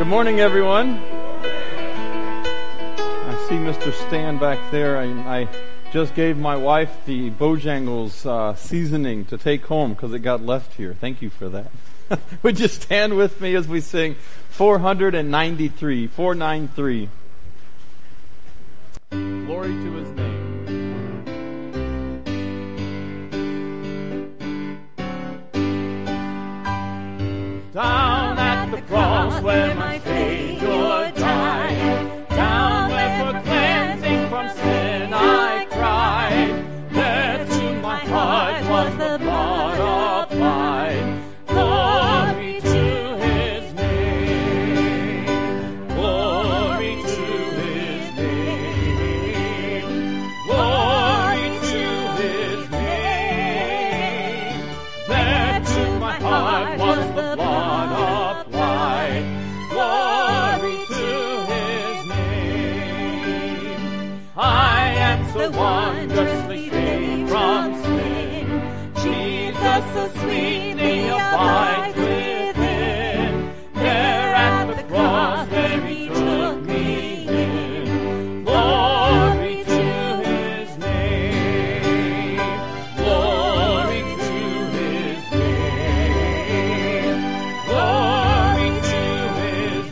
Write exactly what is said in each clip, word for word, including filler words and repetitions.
Good morning, everyone. I see Mister Stan back there. I, I just gave my wife the Bojangles uh, seasoning to take home because it got left here. Thank you for that. Would you stand with me as we sing four ninety-three, four ninety-three. Glory to His name. Down at the cross where my Savior died, down where for cleansing from sin I cried, there to my heart was the blood applied. Glory to His name, glory to His name, glory to His name. There to my heart was the blood applied. Glory to His name. I am so wondrously saved from sin. Jesus so sweetly abides within. There at the cross where He took me in. Glory to His name. Glory to His name. Glory to His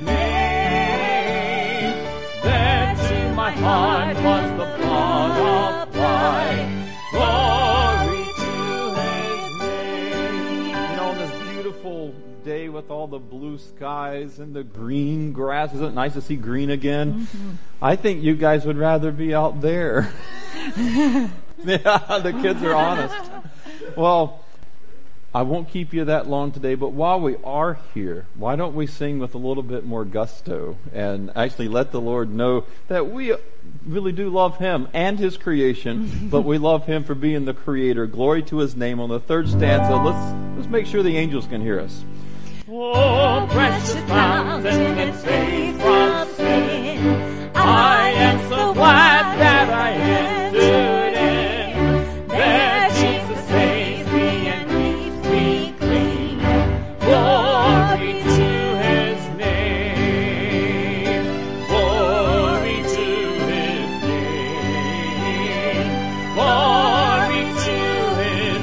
name. There to my heart was the blood applied. Glory to His name. You know, on this beautiful day with all the blue skies and the green grass, isn't it nice to see green again? Mm-hmm. I think you guys would rather be out there. Yeah, the kids are honest. Well, I won't keep you that long today, but while we are here, why don't we sing with a little bit more gusto and actually let the Lord know that we really do love Him and His creation, but we love Him for being the Creator. Glory to His name. On the third stanza, let's let's make sure the angels can hear us. Oh, precious fountain that saves from sin, I am so glad that I entered in. There Jesus saves me and keeps me clean. Glory to His name. Glory to His name. Glory to His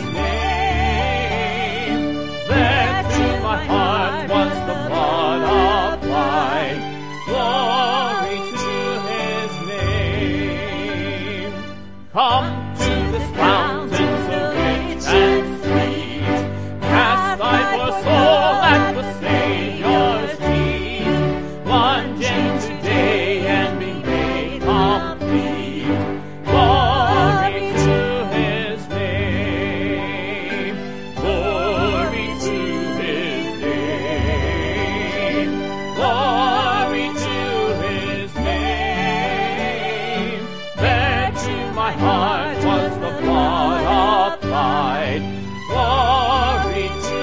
name. There to my heart was the blood applied. Glory to His name. Come to this fountain so rich and sweet. Cast thy poor soul at the Savior's feet. Plunge in today and be made complete. Glory to His name. Glory to His name. Glory to His name. There to my heart was the blood applied. Glory to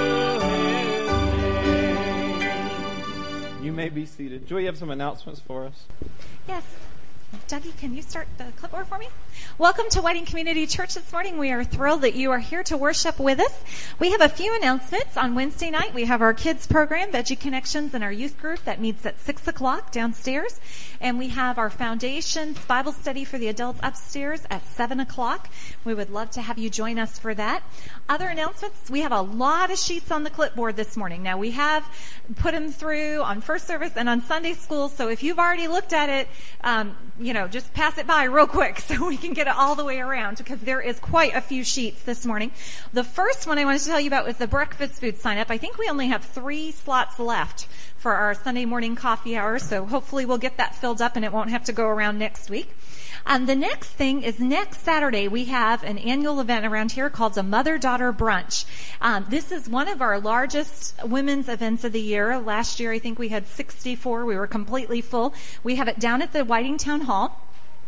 His name. You may be seated. Joy, you have some announcements for us? Yes. Dougie, can you start the clipboard for me? Welcome to Whiting Community Church this morning. We are thrilled that you are here to worship with us. We have a few announcements. On Wednesday night, we have our kids program, Veggie Connections, and our youth group that meets at six o'clock downstairs. And we have our Foundations Bible study for the adults upstairs at seven o'clock. We would love to have you join us for that. Other announcements, we have a lot of sheets on the clipboard this morning. Now, we have put them through on first service and on Sunday school, so if you've already looked at it, um, you know, just pass it by real quick so we can get it all the way around, because there is quite a few sheets this morning. The first one I wanted to tell you about was the breakfast food sign up. I think we only have three slots left for our Sunday morning coffee hour, so hopefully we'll get that filled up and it won't have to go around next week. Um, the next thing is next Saturday we have an annual event around here called a Mother-Daughter Brunch. Um, this is one of our largest women's events of the year. Last year I think we had sixty-four. We were completely full. We have it down at the Whiting Town Hall.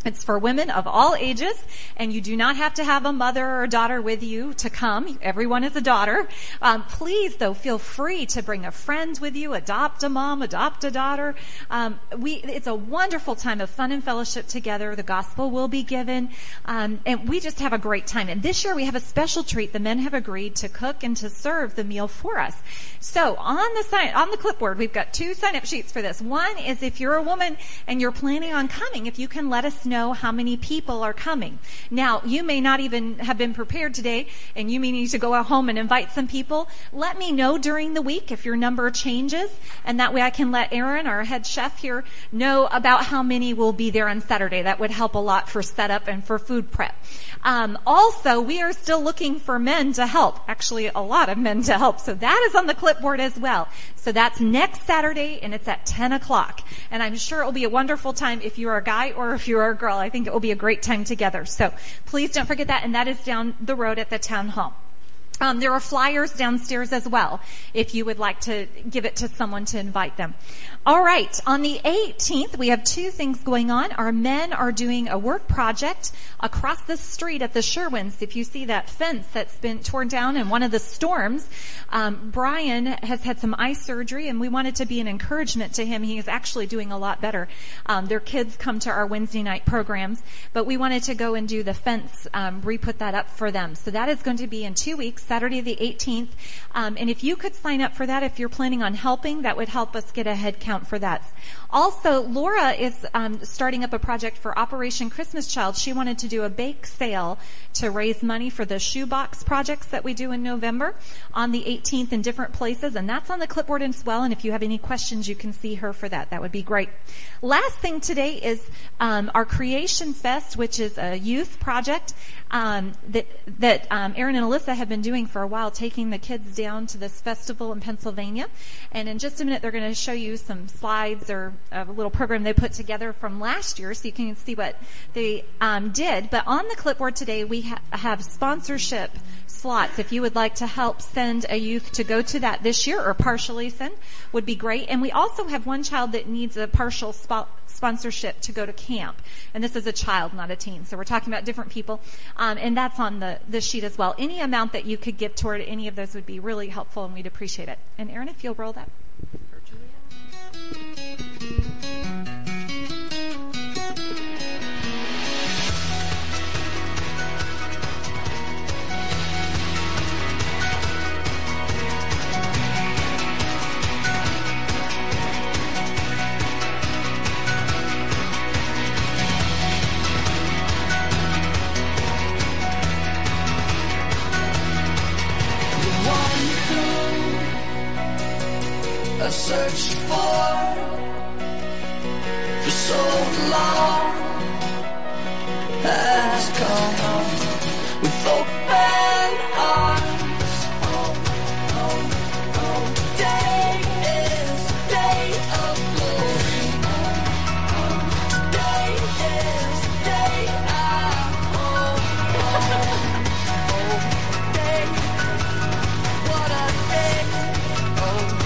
It's for women of all ages, and you do not have to have a mother or a daughter with you to come. Everyone is a daughter. Um, please, though, feel free to bring a friend with you, adopt a mom, adopt a daughter. Um, we, it's a wonderful time of fun and fellowship together. The gospel will be given, um, and we just have a great time. And this year we have a special treat. The men have agreed to cook and to serve the meal for us. So on the sign, on the clipboard, we've got two sign-up sheets for this. One is if you're a woman and you're planning on coming, if you can let us know how many people are coming. Now, you may not even have been prepared today, and you may need to go home and invite some people. Let me know during the week if your number changes, and that way I can let Aaron, our head chef here, know about how many will be there on Saturday. That would help a lot for setup and for food prep. Um, also, we are still looking for men to help. Actually, a lot of men to help. So that is on the clipboard as well. So that's next Saturday, and it's at ten o'clock. And I'm sure it will be a wonderful time if you're a guy or if you're a girl. I think it will be a great time together. So please don't forget that. And that is down the road at the town hall. Um, there are flyers downstairs as well if you would like to give it to someone to invite them. All right. On the eighteenth, we have two things going on. Our men are doing a work project across the street at the Sherwins. If you see that fence that's been torn down in one of the storms, um, Brian has had some eye surgery, and we wanted to be an encouragement to him. He is actually doing a lot better. Um, their kids come to our Wednesday night programs, but we wanted to go and do the fence, um, re-put that up for them. So that is going to be in two weeks. Saturday the eighteenth. Um, and if you could sign up for that, if you're planning on helping, that would help us get a head count for that. Also, Laura is um, starting up a project for Operation Christmas Child. She wanted to do a bake sale to raise money for the shoebox projects that we do in November on the eighteenth in different places, and that's on the clipboard as well. And if you have any questions, you can see her for that. That would be great. Last thing today is um, our Creation Fest, which is a youth project um, that that um, Aaron and Alyssa have been doing for a while, taking the kids down to this festival in Pennsylvania. And in just a minute, they're going to show you some slides or a little program they put together from last year so you can see what they um, did. But on the clipboard today, we ha- have sponsorship slots. If you would like to help send a youth to go to that this year or partially send, would be great. And we also have one child that needs a partial spot sponsorship to go to camp. And this is a child, not a teen. So we're talking about different people. Um, and that's on the, the sheet as well. Any amount that you could give toward any of those would be really helpful, and we'd appreciate it. And Aaron, if you'll roll that. I searched for for so long has come with open arms. Oh, oh, oh. Today is the day of glory. Today is the day I'm home. Oh, day, what a day. Oh.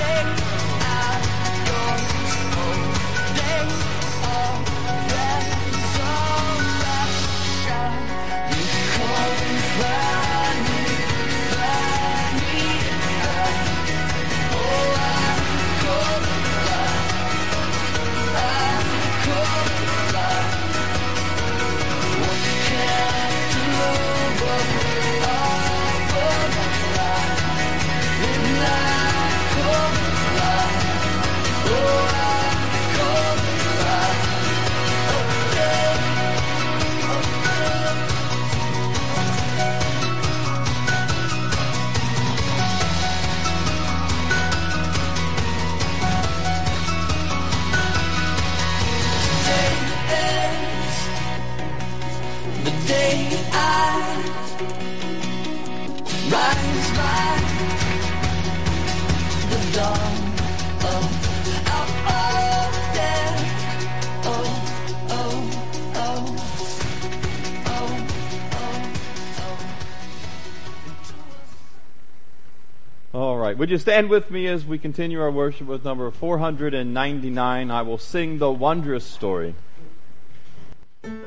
Would you stand with me as we continue our worship with number four hundred ninety-nine? I will sing the wondrous story.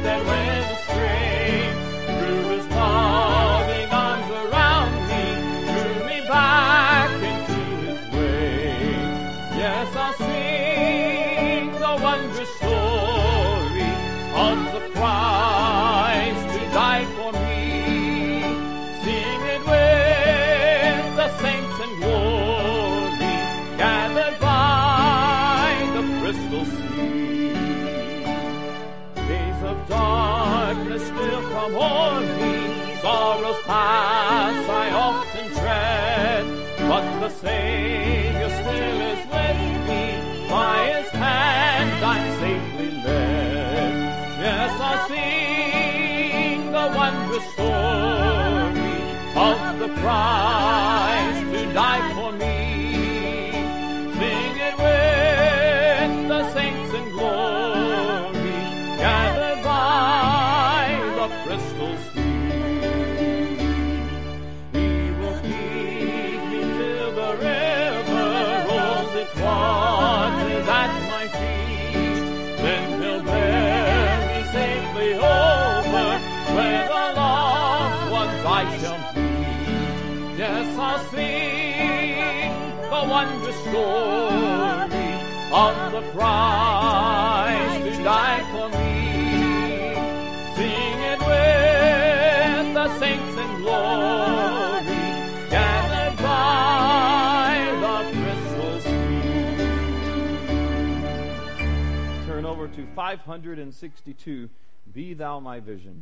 that went astray. Threw his loving arms around me, drew me back into his way. Yes, I'll sing the wondrous story of the Christ who died for me. Sing it with the saints in glory, gathered by the crystal sea. Days of darkness still come o'er me, sorrows past I often tread, but the Savior still is with me, by his hand I'm safely led. Yes, I'll sing the wondrous story of the Christ who died for me. Sing it with the saints in glory, gathered by the crystal sea. He will keep me till the river rolls its waters at my feet. Then he'll bear me safely over where the loved ones I shall meet. Yes, I'll sing the wondrous story of the Christ who died for me. Sing it with the saints in glory, gathered by the crystal sea. Turn over to five hundred sixty-two, Be Thou My Vision.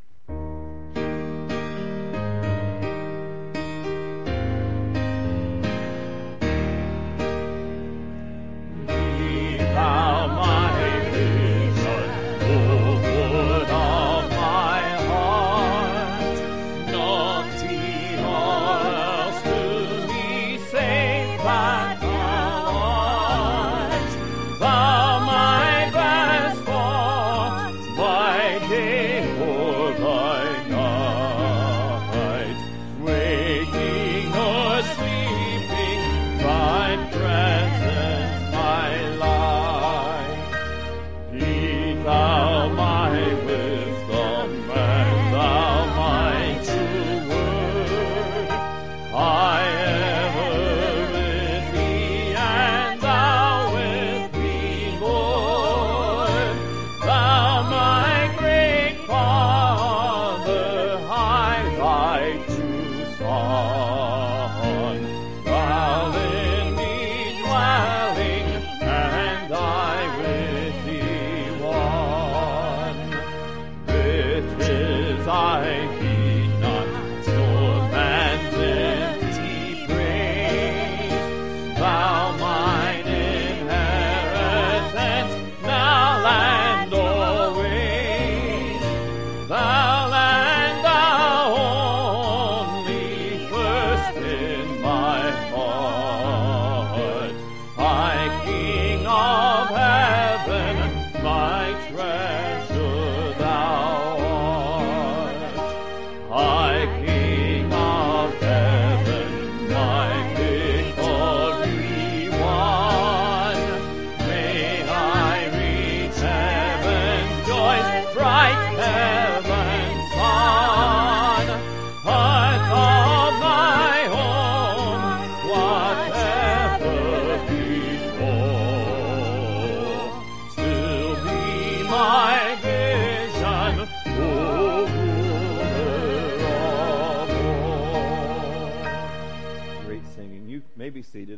Be thou my vision, O Lord of my heart. Naughty or else to me, save that thou art. Thou my best thought, by day or by night, waking or sleeping, thy presence my life. Be thou my wisdom, and thou my true word. I ever with thee, and thou with me, Lord. Thou my great Father, hide thy true Son. Thou in me dwelling, and I with thee one. Riches I heed not, nor man's empty praise. Thou mine inheritance, now and always. Thou and thou only, first in my heart. High King of heaven, my treasure thou art. High King of heaven, my victory won. May I reach heaven's joys, bright heaven's sun. Heart of my home, whatever before, still be my vision, O ruler of all. Great singing. You may be seated.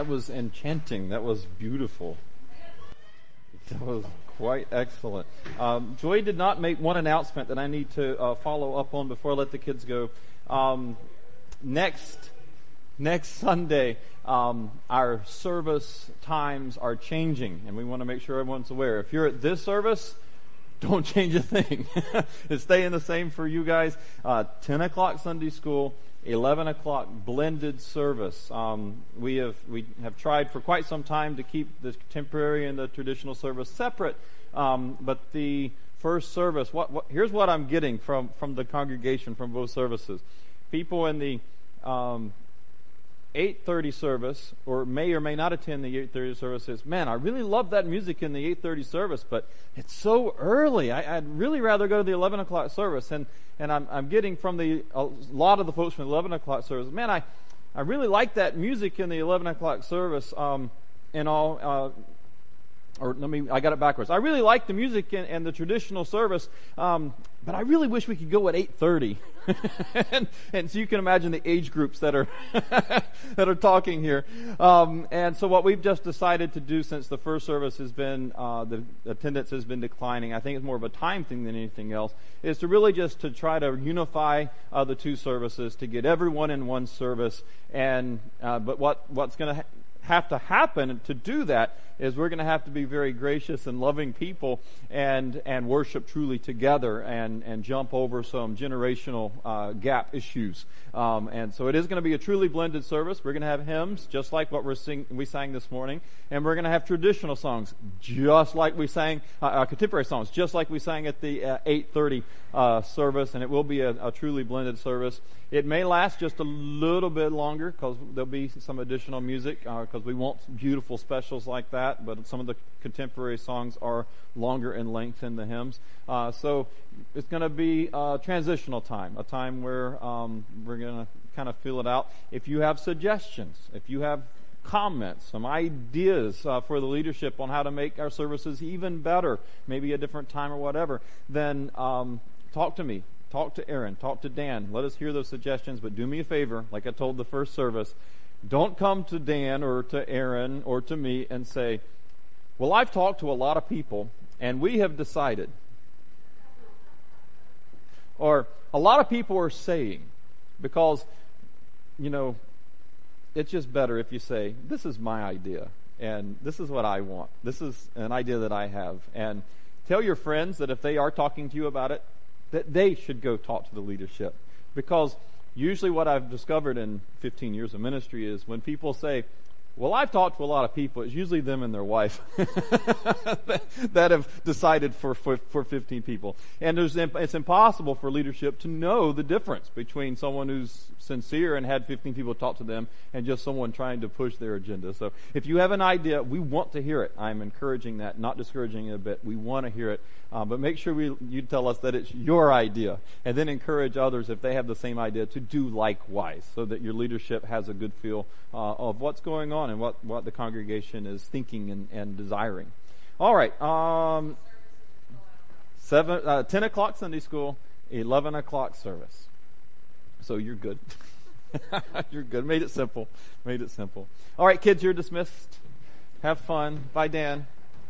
That was enchanting. That was beautiful. That was quite excellent. Um, Joy did not make one announcement that I need to uh, follow up on before I let the kids go. Um, next next Sunday, um, our service times are changing, and we want to make sure everyone's aware. If you're at this service, don't change a thing. It's staying the same for you guys. Uh, ten o'clock Sunday school, eleven o'clock blended service. Um, we have we have tried for quite some time to keep the contemporary and the traditional service separate. Um, but the first service, what, what here's what I'm getting from, from the congregation from both services. People in the um, eight thirty service, or may or may not attend the eight thirty service, says, man, I really love that music in the eight thirty service, but it's so early. I, I'd really rather go to the eleven o'clock service. And and I'm, I'm getting from the a lot of the folks from the eleven o'clock service, man, I, I really like that music in the eleven o'clock service. Um, and all, uh, or let me, I got it backwards. I really like the music in, in the traditional service, um, but I really wish we could go at eight thirty. and, and so you can imagine the age groups that are that are talking here. Um, and so what we've just decided to do, since the first service has been uh, the attendance has been declining, I think it's more of a time thing than anything else, is to really just to try to unify uh, the two services, to get everyone in one service. And uh, but what what's going to ha- have to happen to do that is we're going to have to be very gracious and loving people and and worship truly together and and jump over some generational uh, gap issues. Um, and so it is going to be a truly blended service. We're going to have hymns just like what we're sing we sang this morning, and we're going to have traditional songs just like we sang uh, uh, contemporary songs just like we sang at the uh, eight thirty uh, service. And it will be a, a truly blended service. It may last just a little bit longer because there'll be some additional music because uh, we want beautiful specials like that. But some of the contemporary songs are longer in length than the hymns. Uh, so it's going to be a transitional time, a time where um, we're going to kind of feel it out. If you have suggestions, if you have comments, some ideas uh, for the leadership on how to make our services even better, maybe a different time or whatever, then um, talk to me. Talk to Aaron. Talk to Dan. Let us hear those suggestions. But do me a favor, like I told the first service, don't come to Dan or to Aaron or to me and say, well, I've talked to a lot of people and we have decided. Or a lot of people are saying, because, you know, it's just better if you say, this is my idea and this is what I want. This is an idea that I have. And tell your friends that if they are talking to you about it, that they should go talk to the leadership. Because usually what I've discovered in fifteen years of ministry is when people say, well, I've talked to a lot of people, it's usually them and their wife that, that have decided for, for, for fifteen people. And there's, it's impossible for leadership to know the difference between someone who's sincere and had fifteen people talk to them and just someone trying to push their agenda. So if you have an idea, we want to hear it. I'm encouraging that, not discouraging it a bit. We want to hear it. Uh, but make sure we, you tell us that it's your idea, and then encourage others if they have the same idea to do likewise, so that your leadership has a good feel uh, of what's going on and what, what the congregation is thinking and, and desiring. All right, um, seven, uh, ten o'clock Sunday school, eleven o'clock service. So you're good. You're good. Made it simple. Made it simple. All right, kids, you're dismissed. Have fun. Bye, Dan.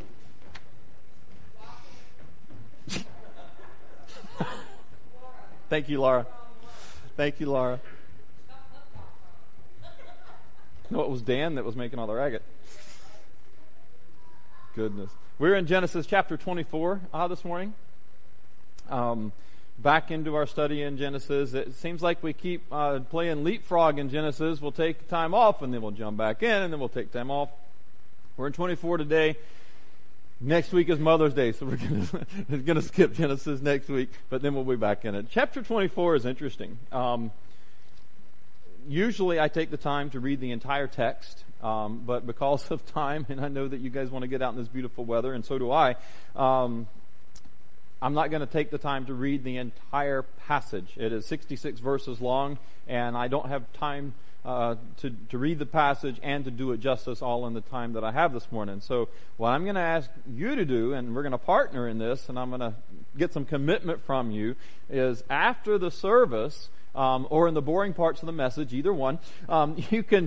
Thank you, Laura. Thank you, Laura. No, it was Dan that was making all the racket. Goodness. We're in Genesis chapter twenty-four uh, this morning. Um, back into our study in Genesis. It seems like we keep uh, playing leapfrog in Genesis. We'll take time off, and then we'll jump back in, and then we'll take time off. We're in twenty-four today. Next week is Mother's Day, so we're going to skip Genesis next week, but then we'll be back in it. Chapter twenty-four is interesting. Um, usually I take the time to read the entire text, um, but because of time, and I know that you guys want to get out in this beautiful weather, and so do I, um, I'm not going to take the time to read the entire passage. It is sixty-six verses long, and I don't have time Uh, to, to read the passage and to do it justice all in the time that I have this morning. So what I'm going to ask you to do, and we're going to partner in this, and I'm going to get some commitment from you, is after the service, um, or in the boring parts of the message, either one, um, you can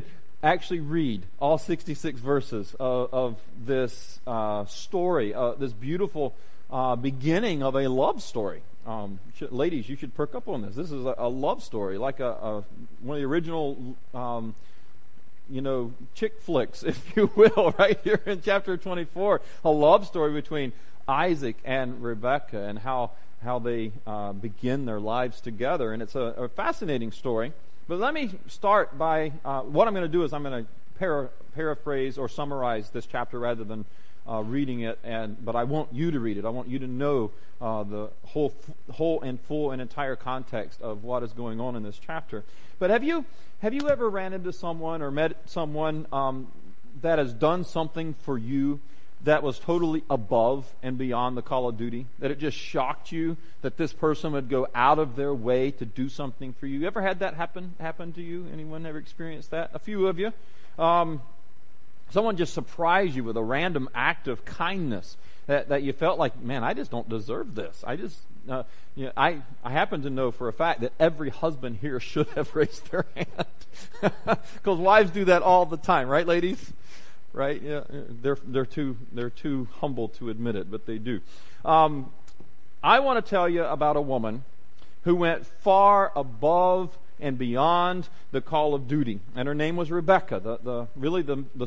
actually read all sixty-six verses of, of this uh, story, uh, this beautiful uh, beginning of a love story. Um, should, ladies, you should perk up on this. This is a, a love story, like a, a one of the original, um, you know, chick flicks, if you will, right here in chapter twenty-four. A love story between Isaac and Rebekah, and how how they uh, begin their lives together. And it's a, a fascinating story. But let me start by, uh, what I'm going to do is I'm going to para- paraphrase or summarize this chapter rather than uh, reading it. And but I want you to read it. I want you to know uh, the whole, whole and full and entire context of what is going on in this chapter. But have you have you ever ran into someone or met someone um, that has done something for you that was totally above and beyond the call of duty? That it just shocked you that this person would go out of their way to do something for you? You ever had that happen happen to you? Anyone ever experienced that? A few of you. Um, someone just surprised you with a random act of kindness that, that you felt like, man, I just don't deserve this. I just, uh, you know, I, I happen to know for a fact that every husband here should have raised their hand. Because wives do that all the time, right, ladies? Right? Yeah, they're they're too they're too humble to admit it, but they do. Um, I want to tell you about a woman who went far above and beyond the call of duty, and her name was Rebekah. The the really the the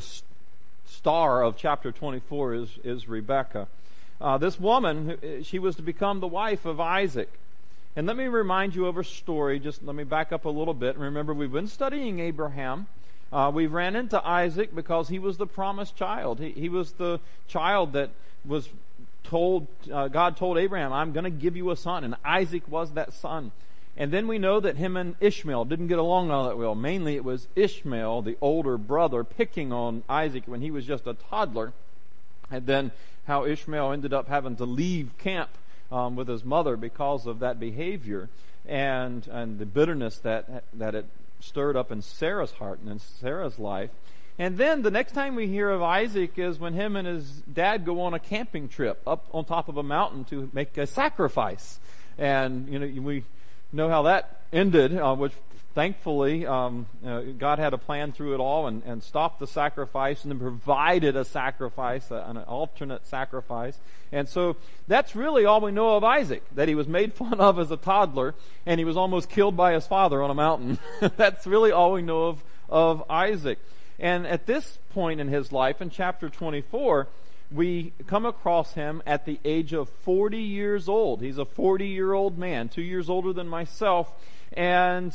star of chapter twenty-four is is Rebekah. Uh, this woman, she was to become the wife of Isaac. And let me remind you of her story. Just let me back up a little bit. Remember, we've been studying Abraham. Uh, we ran into Isaac because he was the promised child. He, he was the child that was told, uh, God told Abraham, I'm going to give you a son. And Isaac was that son. And then we know that him and Ishmael didn't get along all that well. Mainly it was Ishmael, the older brother, picking on Isaac when he was just a toddler. And then how Ishmael ended up having to leave camp um, with his mother because of that behavior. And, and the bitterness that, that it stirred up in Sarah's heart and in Sarah's life. And then the next time we hear of Isaac is when him and his dad go on a camping trip up on top of a mountain to make a sacrifice. And, you know, we know how that ended, uh, which thankfully um, uh, God had a plan through it all and, and stopped the sacrifice and then provided a sacrifice, uh, an alternate sacrifice. And so that's really all we know of Isaac, that he was made fun of as a toddler and he was almost killed by his father on a mountain. That's really all we know of, of Isaac. And at this point in his life, in chapter twenty-four, we come across him at the age of forty years old. He's a forty-year-old man, two years older than myself. And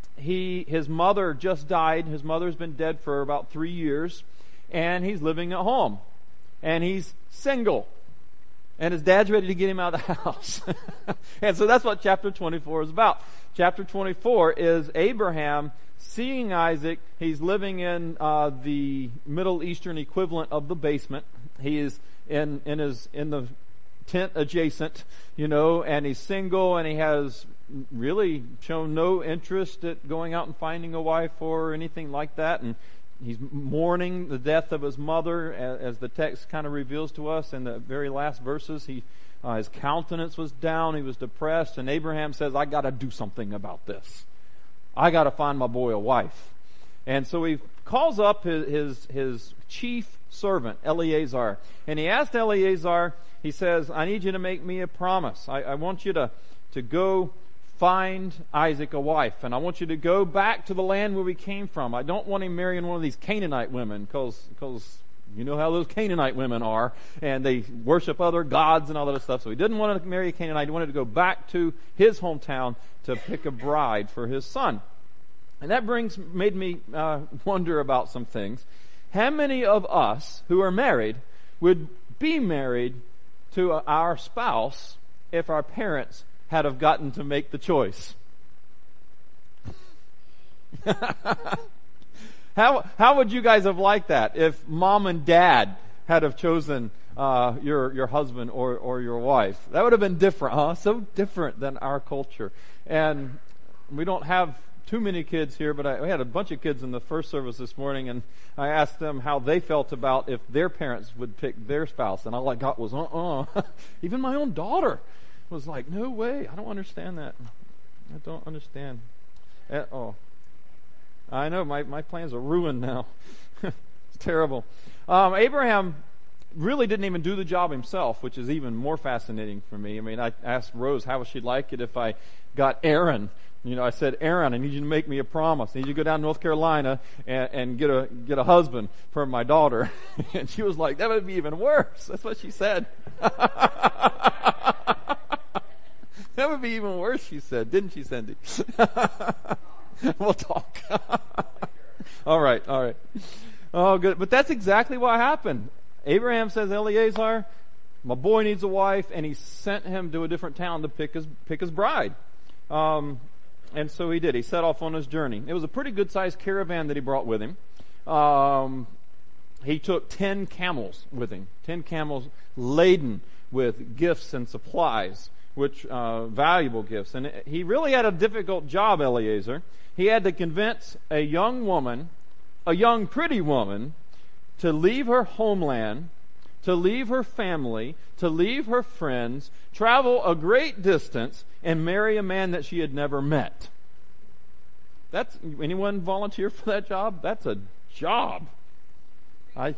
he, his mother just died. His mother's been dead for about three years. And he's living at home. And he's single. And his dad's ready to get him out of the house. And so that's what chapter twenty-four is about. Chapter twenty-four is Abraham seeing Isaac. He's living in uh, the Middle Eastern equivalent of the basement. He is in, in his, in the tent adjacent, you know, and he's single and he has really shown no interest at going out and finding a wife or anything like that. And he's mourning the death of his mother, as the text kind of reveals to us in the very last verses. He, uh, his countenance was down. He was depressed. And Abraham says, I got to do something about this. I got to find my boy a wife. And so he calls up his, his, his chief servant, Eleazar. And he asked Eleazar, he says, I need you to make me a promise. I, I want you to, to go find Isaac a wife. And I want you to go back to the land where we came from. I don't want him marrying one of these Canaanite women because, because you know how those Canaanite women are. And they worship other gods and all that stuff. So he didn't want to marry a Canaanite. He wanted to go back to his hometown to pick a bride for his son. And that brings made me uh, wonder about some things. How many of us who are married would be married to our spouse if our parents had have gotten to make the choice? how how would you guys have liked that if mom and dad had have chosen uh, your your husband or or your wife? That would have been different, huh? So different than our culture. And we don't have too many kids here, but I, we had a bunch of kids in the first service this morning, and I asked them how they felt about if their parents would pick their spouse, and all I got was, uh-uh. Even my own daughter was like, no way, I don't understand that. I don't understand at all. I know, my, my plans are ruined now. It's terrible. Um, Abraham really didn't even do the job himself, which is even more fascinating for me. I mean, I asked Rose how would she like it if I got Aaron. You know, I said, Aaron, I need you to make me a promise. I need you to go down to North Carolina and, and get a get a husband for my daughter. And she was like, that would be even worse. That's what she said. That would be even worse, she said. Didn't she, Cindy? We'll talk. all right, all right. Oh, good. But that's exactly what happened. Abraham says, Eliezer, my boy needs a wife, and he sent him to a different town to pick his pick his bride. Um, and so he did. He set off on his journey. It was a pretty good-sized caravan that he brought with him. Um, he took ten camels with him, ten camels laden with gifts and supplies, which uh, valuable gifts. And he really had a difficult job, Eliezer. He had to convince a young woman, a young pretty woman, to leave her homeland, to leave her family, to leave her friends, travel a great distance, and marry a man that she had never met. That's, anyone volunteer for that job? That's a job. I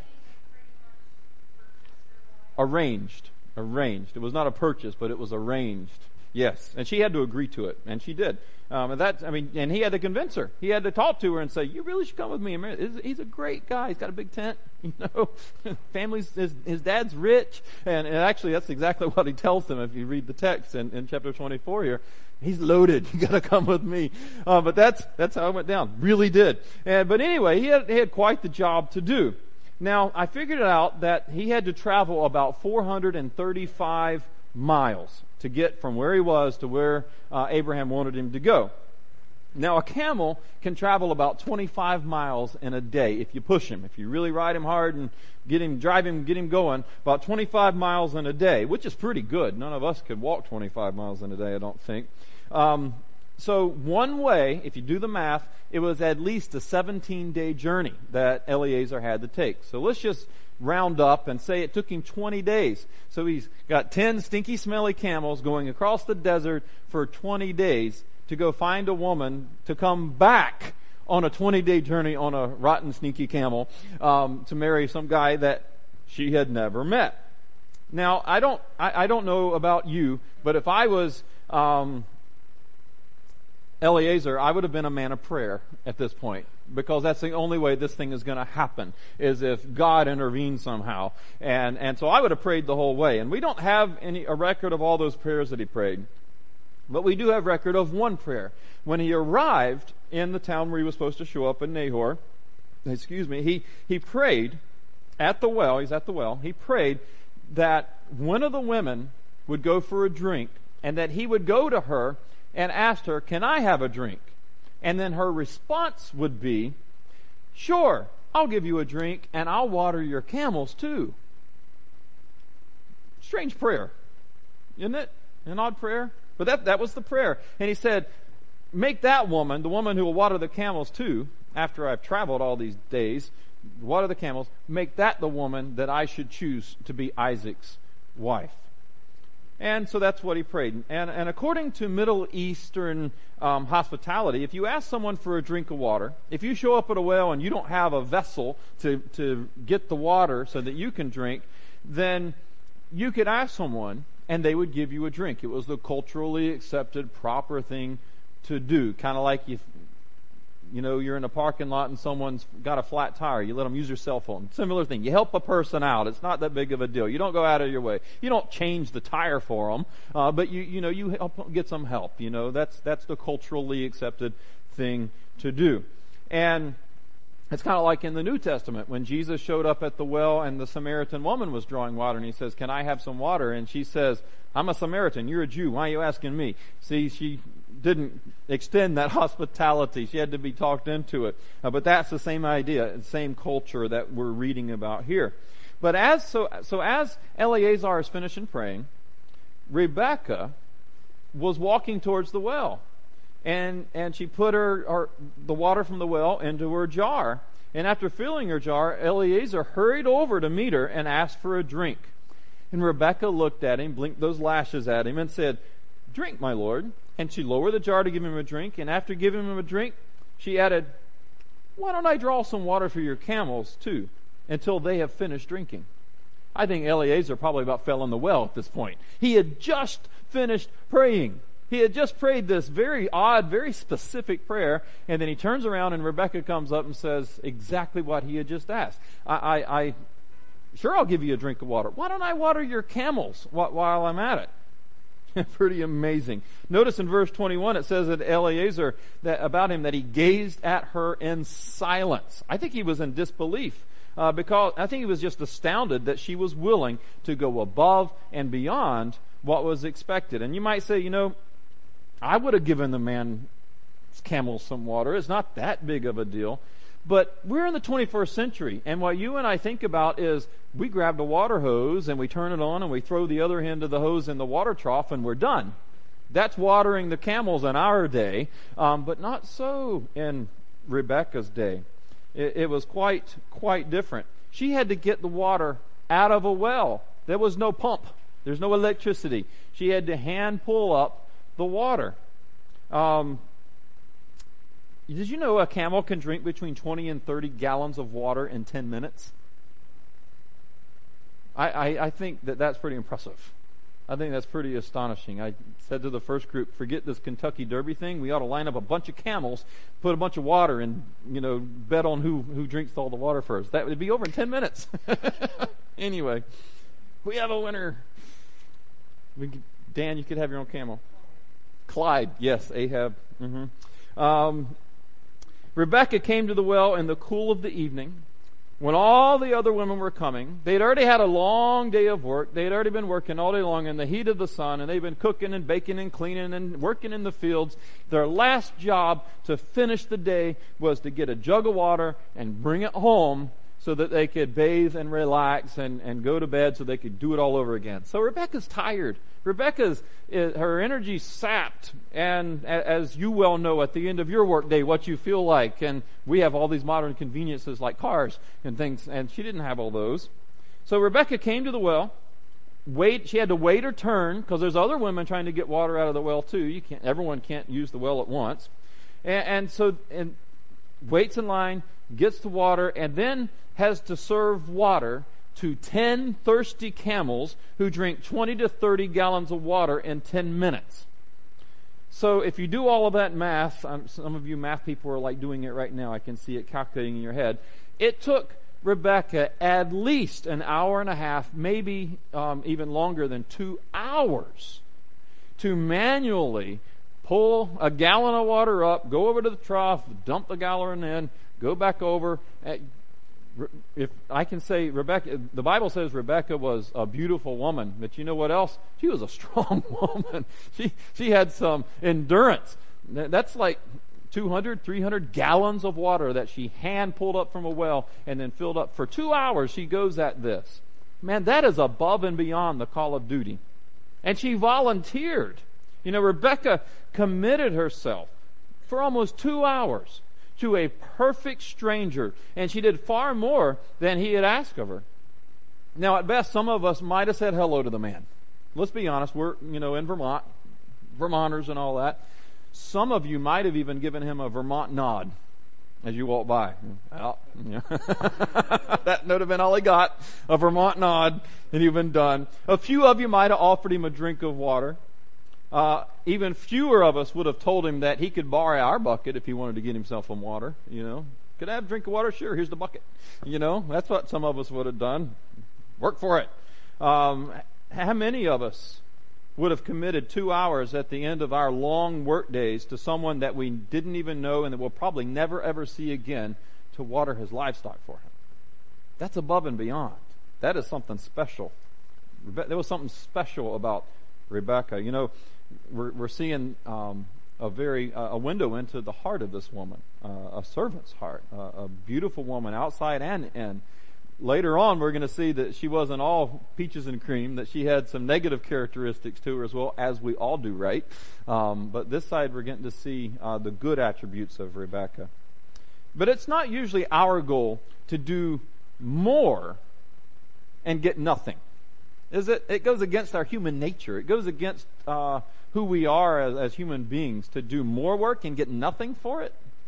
arranged. Arranged. It was not a purchase, but it was arranged. Yes. And she had to agree to it. And she did. Um, and that, I mean, and he had to convince her. He had to talk to her and say, you really should come with me. He's a great guy. He's got a big tent. You know, family's, his, his dad's rich. And, and actually, that's exactly what he tells them if you read the text in, in chapter twenty-four here. He's loaded. You gotta come with me. Uh, but that's, that's how it went down. Really did. And, but anyway, he had, he had quite the job to do. Now, I figured it out that he had to travel about four hundred thirty-five miles to get from where he was to where uh, Abraham wanted him to go. Now, a camel can travel about twenty-five miles in a day if you push him. If you really ride him hard and get him, drive him, get him going, about twenty-five miles in a day, which is pretty good. None of us could walk twenty-five miles in a day, I don't think. Um, so one way, if you do the math, it was at least a seventeen-day journey that Eliezer had to take. So let's just round up and say it took him twenty days. So he's got ten stinky, smelly camels going across the desert for twenty days to go find a woman to come back on a twenty-day journey on a rotten, sneaky camel um, to marry some guy that she had never met. Now, I don't, I, I don't know about you, but if I was um, Eliezer, I would have been a man of prayer at this point, because that's the only way this thing is going to happen, is if God intervenes somehow. And and so I would have prayed the whole way. And we don't have any a record of all those prayers that he prayed, but we do have record of one prayer. When he arrived in the town where he was supposed to show up in Nahor, excuse me, he, he prayed at the well, he's at the well, he prayed that one of the women would go for a drink, and that he would go to her and asked her, can I have a drink? And then her response would be, sure, I'll give you a drink and I'll water your camels too. Strange prayer, isn't it? An odd prayer? But that, that was the prayer. And he said, make that woman, the woman who will water the camels too, after I've traveled all these days, water the camels, make that the woman that I should choose to be Isaac's wife. And so that's what he prayed. And, and according to Middle Eastern um, hospitality, if you ask someone for a drink of water, if you show up at a well and you don't have a vessel to, to get the water so that you can drink, then you could ask someone and they would give you a drink. It was the culturally accepted, proper thing to do. Kind of like if, you know, you're in a parking lot and someone's got a flat tire. You let them use your cell phone. Similar thing. You help a person out. It's not that big of a deal. You don't go out of your way. You don't change the tire for them, uh, but you, you know, you help them get some help. You know, that's that's the culturally accepted thing to do. And it's kind of like in the New Testament when Jesus showed up at the well and the Samaritan woman was drawing water, and he says, "Can I have some water?" And she says, "I'm a Samaritan. You're a Jew. Why are you asking me?" See, she didn't extend that hospitality. She had to be talked into it. Uh, but that's the same idea, the same culture that we're reading about here. But as so so as Eliezer is finishing praying, Rebecca was walking towards the well. And and she put her, her the water from the well into her jar. And after filling her jar, Eliezer hurried over to meet her and asked for a drink. And Rebecca looked at him, blinked those lashes at him, and said, "Drink, my lord." And she lowered the jar to give him a drink. And after giving him a drink, she added, why don't I draw some water for your camels too, until they have finished drinking? I think Eliezer probably about fell in the well at this point. He had just finished praying. He had just prayed this very odd, very specific prayer, and then he turns around and Rebekah comes up and says exactly what he had just asked. I, I, I sure, I'll give you a drink of water. Why don't I water your camels while I'm at it? Pretty amazing. Notice in verse twenty-one it says that Eliezer, that about him, that he gazed at her in silence. I think he was in disbelief. Uh, because I think he was just astounded that she was willing to go above and beyond what was expected. And you might say, you know, I would have given the man's camel some water. It's not that big of a deal. But we're in the twenty-first century, and what you and I think about is we grab the water hose and we turn it on and we throw the other end of the hose in the water trough and we're done. That's watering the camels in our day, um, but not so in Rebekah's day. It, it was quite, quite different. She had to get the water out of a well. There was no pump. There's no electricity. She had to hand pull up the water. Um, did you know a camel can drink between twenty and thirty gallons of water in ten minutes? I, I, I think that that's pretty impressive. I think that's pretty astonishing. I said to the first group, forget this Kentucky Derby thing. We ought to line up a bunch of camels, put a bunch of water, and, you know, bet on who, who drinks all the water first. That would be over in ten minutes. Anyway, we have a winner. We, Dan, you could have your own camel. Clyde, yes, Ahab. Mm-hmm. Um, Rebekah came to the well in the cool of the evening, when all the other women were coming. They'd already had a long day of work. They'd already been working all day long in the heat of the sun, and they'd been cooking and baking and cleaning and working in the fields. Their last job to finish the day was to get a jug of water and bring it home so that they could bathe and relax and, and go to bed so they could do it all over again. So Rebekah's tired. Rebekah's, her energy's sapped. And as you well know, at the end of your workday, what you feel like. And we have all these modern conveniences like cars and things, and she didn't have all those. So Rebekah came to the well. Wait, she had to wait her turn, because there's other women trying to get water out of the well too. You can't, everyone can't use the well at once. And, and so, and waits in line, gets the water, and then has to serve water to ten thirsty camels who drink twenty to thirty gallons of water in ten minutes. So if you do all of that math, um, some of you math people are like doing it right now. I can see it calculating in your head. It took Rebekah at least an hour and a half, maybe um, even longer than two hours, to manually pull a gallon of water up, go over to the trough, dump the gallon in, go back over. If I can say Rebekah, the Bible says Rebekah was a beautiful woman, but you know what else? She was a strong woman. She she had some endurance. That's like two hundred, three hundred gallons of water that she hand pulled up from a well and then filled up. For two hours she goes at this. Man, that is above and beyond the call of duty. And she volunteered. You know, Rebekah committed herself for almost two hours to a perfect stranger, and she did far more than he had asked of her. Now, at best, some of us might have said hello to the man. Let's be honest, we're, you know, in Vermont, Vermonters and all that. Some of you might have even given him a Vermont nod as you walk by. Well, yeah. That would have been all he got, a Vermont nod, and you've been done. A few of you might have offered him a drink of water. Uh, even fewer of us would have told him that he could borrow our bucket if he wanted to get himself some water. You know, could I have a drink of water? Sure, here's the bucket. You know, that's what some of us would have done. Work for it. Um, how many of us would have committed two hours at the end of our long work days to someone that we didn't even know and that we'll probably never ever see again to water his livestock for him? That's above and beyond. That is something special. There was something special about Rebekah. You know, we're, we're seeing um, a very uh, a window into the heart of this woman, uh, a servant's heart, uh, a beautiful woman outside and in. Later on, we're going to see that she wasn't all peaches and cream, that she had some negative characteristics to her as well, as we all do, right? Um, but this side, we're getting to see uh, the good attributes of Rebekah. But it's not usually our goal to do more and get nothing. Is it? It goes against our human nature. It goes against uh, who we are as, as human beings to do more work and get nothing for it.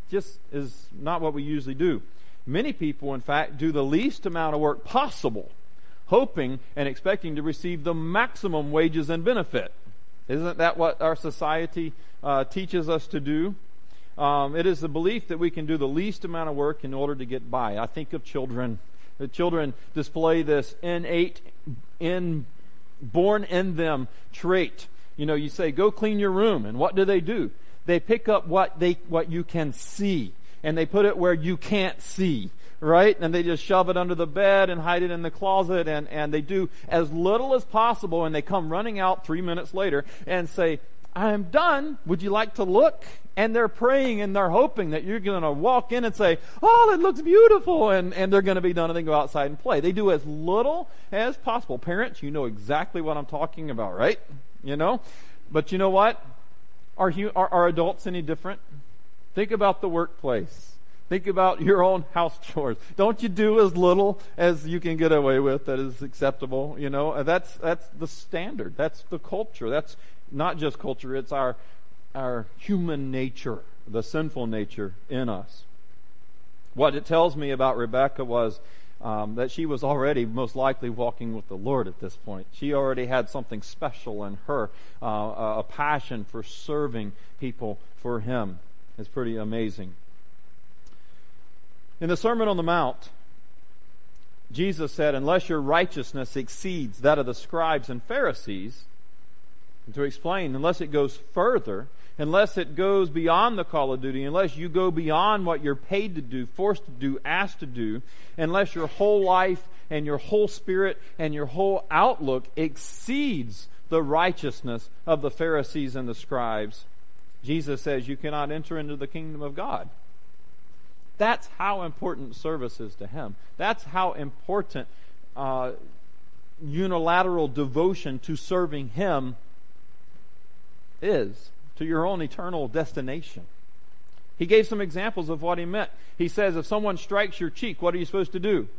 just is not what we usually do. Many people, in fact, do the least amount of work possible, hoping and expecting to receive the maximum wages and benefit. Isn't that what our society uh, teaches us to do? Um, it is the belief that we can do the least amount of work in order to get by. I think of children. The children display this innate, in, born in them trait. You know, you say, go clean your room. And what do they do? They pick up what they, what you can see. And they put it where you can't see. Right? And they just shove it under the bed and hide it in the closet. And, and they do as little as possible. And they come running out three minutes later and say, I'm done. Would you like to look? And they're praying and they're hoping that you're going to walk in and say, oh, it looks beautiful. And, and they're going to be done and then go outside and play. They do as little as possible. Parents, you know exactly what I'm talking about, right? You know? But you know what? Are, you, are, are adults any different? Think about the workplace. Think about your own house chores. Don't you do as little as you can get away with that is acceptable? You know, that's that's the standard. That's the culture. That's not just culture. It's our our human nature, the sinful nature in us. What it tells me about Rebecca was um, that she was already most likely walking with the Lord at this point. She already had something special in her, uh, a passion for serving people for Him. It's pretty amazing. In the Sermon on the Mount, Jesus said, unless your righteousness exceeds that of the scribes and Pharisees, and to explain, unless it goes further, unless it goes beyond the call of duty, unless you go beyond what you're paid to do, forced to do, asked to do, unless your whole life and your whole spirit and your whole outlook exceeds the righteousness of the Pharisees and the scribes, Jesus says you cannot enter into the kingdom of God. That's how important service is to Him. That's how important uh, unilateral devotion to serving Him is to your own eternal destination. He gave some examples of what He meant. He says, if someone strikes your cheek, what are you supposed to do?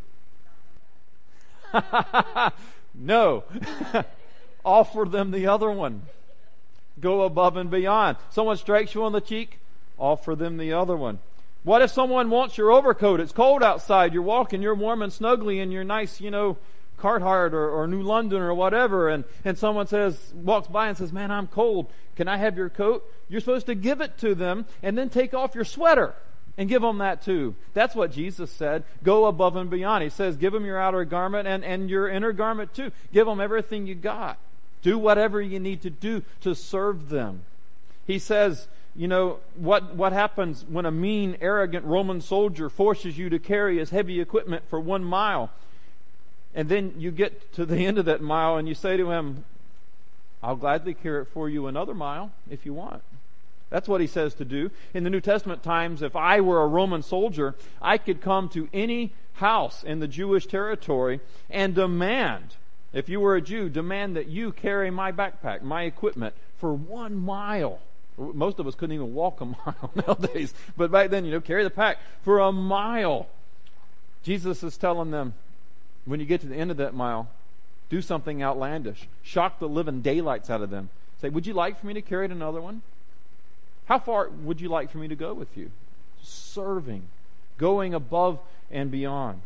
No. Offer them the other one. Go above and beyond. Someone strikes you on the cheek, offer them the other one. What if someone wants your overcoat? It's cold outside. You're walking, you're warm and snuggly in your nice, you know, Carhartt or, or New London or whatever, and, and someone says, walks by and says, man, I'm cold. Can I have your coat? You're supposed to give it to them and then take off your sweater and give them that too. That's what Jesus said. Go above and beyond. He says, give them your outer garment and, and your inner garment too. Give them everything you got. Do whatever you need to do to serve them. He says, you know, what, what happens when a mean, arrogant Roman soldier forces you to carry his heavy equipment for one mile? And then you get to the end of that mile and you say to him, I'll gladly carry it for you another mile if you want. That's what he says to do. In the New Testament times, if I were a Roman soldier, I could come to any house in the Jewish territory and demand, if you were a Jew, demand that you carry my backpack, my equipment, for one mile. Most of us couldn't even walk a mile nowadays. But back then, you know, carry the pack for a mile. Jesus is telling them, when you get to the end of that mile, do something outlandish. Shock the living daylights out of them. Say, would you like for me to carry another one? How far would you like for me to go with you? Serving. Going above and beyond.